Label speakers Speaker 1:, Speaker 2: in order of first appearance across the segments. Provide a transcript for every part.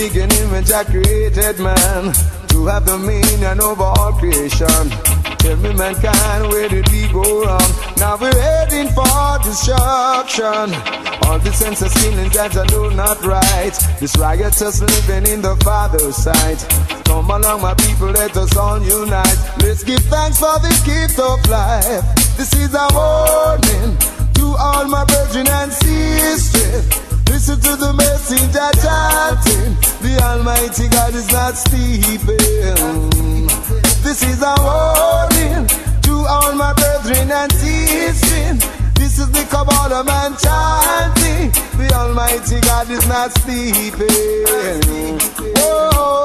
Speaker 1: beginning when Jah created man to have dominion over all creation. Tell me, mankind, where did we go wrong? Now we're heading for destruction. All the sense of sin and that I know not right. This riotous living in the Father's sight. Come along, my people, let us all unite. Let's give thanks for the gift of life. This is a warning to all my brethren and sisters. Listen to the message I chanting. The Almighty God is not sleeping. This is a warning to all my brethren and sisters. This is the Kabbalah man chanting. The Almighty God is not sleeping. Oh,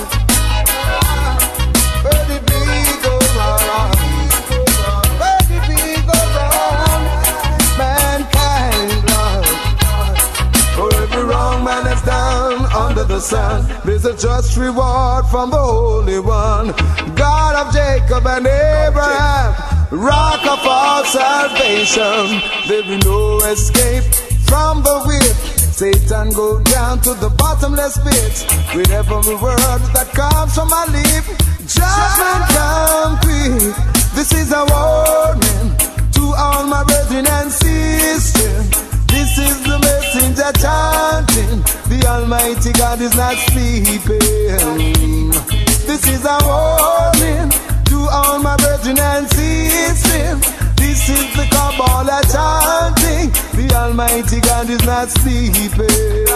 Speaker 1: where did we go wrong? Where did we go wrong? Mankind, Lord. For every wrong man that's done under the sun, there's a just reward from the Holy One. God of Jacob and Abraham, rock of all salvation. There be no escape from the whip. Satan go down to the bottomless pit. With every word that comes from my lip, judgment come quick. This is a warning to all my brethren and sisters. This is the message I'm chanting. The Almighty God is not sleeping. This is a warning to all my brethren and sisters. This is the Kabbalah chanting. The Almighty God is not sleeping.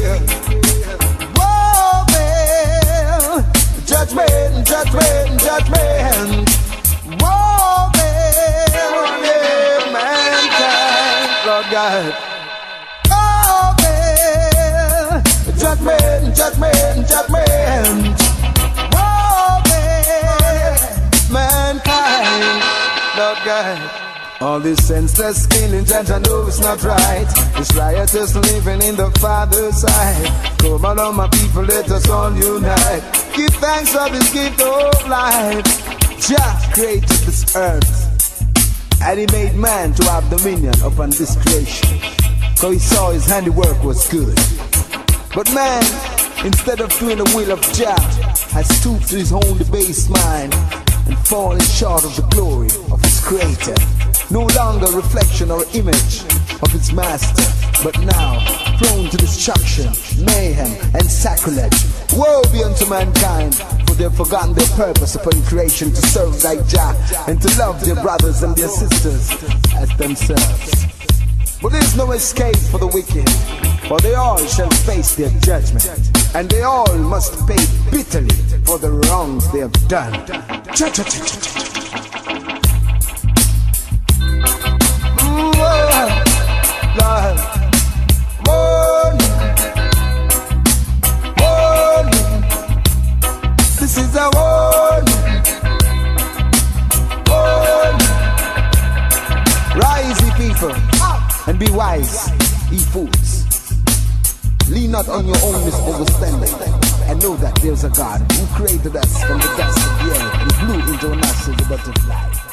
Speaker 1: Whoa, man. Judgment, judgment, judgment. Whoa, man. Yeah, mankind, Lord God. Oh, man. Judgment, judgment, judgment. Mankind, Lord God. All this senseless killing, Judge, I know it's not right. This riotous living in the Father's sight. Come along, my people, let us all unite. Give thanks for this gift of life. Jah created this earth, and He made man to have dominion upon this creation. So He saw His handiwork was good. But man, instead of doing the will of Jah, has stooped to his own debased mind and falling short of the glory of his creator. No longer reflection or image of his master, but now prone to destruction, mayhem, and sacrilege. Woe be unto mankind, for they have forgotten their purpose upon creation to serve thy Jah and to love their brothers and their sisters as themselves. But there is no escape for the wicked, for they all shall face their judgment, and they all must pay bitterly for the wrongs they have done. Lord, warning, warning. This is a warning, warning. Rise, ye people, and be wise, ye fools. Lean not on your own understanding, and know that there's a God who created us from the dust of the earth and blew into a nostril the breath of life.